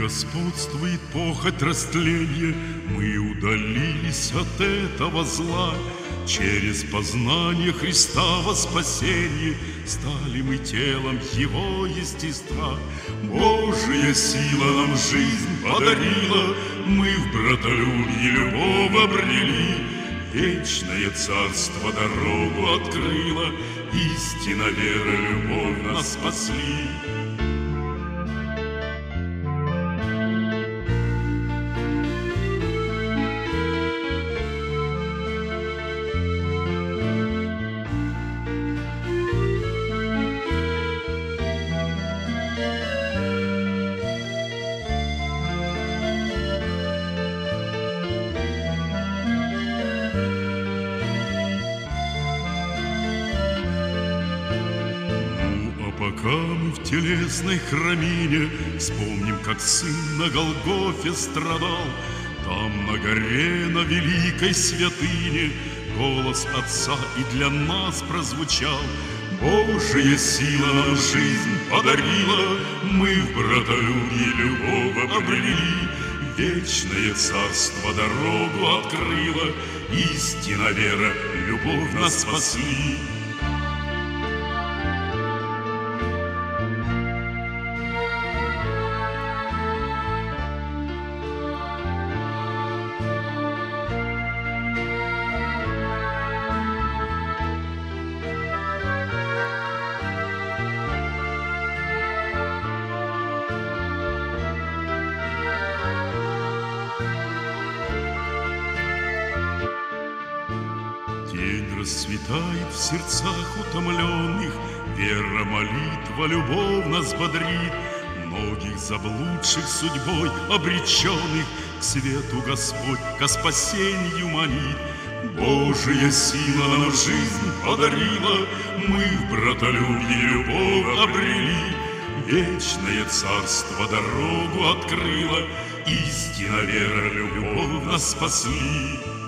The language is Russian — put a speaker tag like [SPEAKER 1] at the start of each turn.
[SPEAKER 1] господствует похоть растления, мы удалились от этого зла. Через познание Христа во спасение стали мы телом Его естества. Божья сила нам жизнь подарила, мы в братолюбии любовь обрели. Вечное царство дорогу открыла, истина, вера, любовь нас спасли. Пока мы в телесной храмине вспомним, как Сын на Голгофе страдал, там на горе, на великой святыне голос Отца и для нас прозвучал. Божья сила нам жизнь подарила, мы в братолюбии любовь обрели. Вечное царство дорогу открыла, истина, вера, любовь нас спасли. День расцветает в сердцах утомленных, вера, молитва, любовь нас бодрит. Многих заблудших судьбой обреченных к свету Господь, ко спасению манит. Божья сила нам жизнь подарила, мы в братолюбии любовь обрели. Вечное царство дорогу открыла, истина, вера, любовь нас спасли.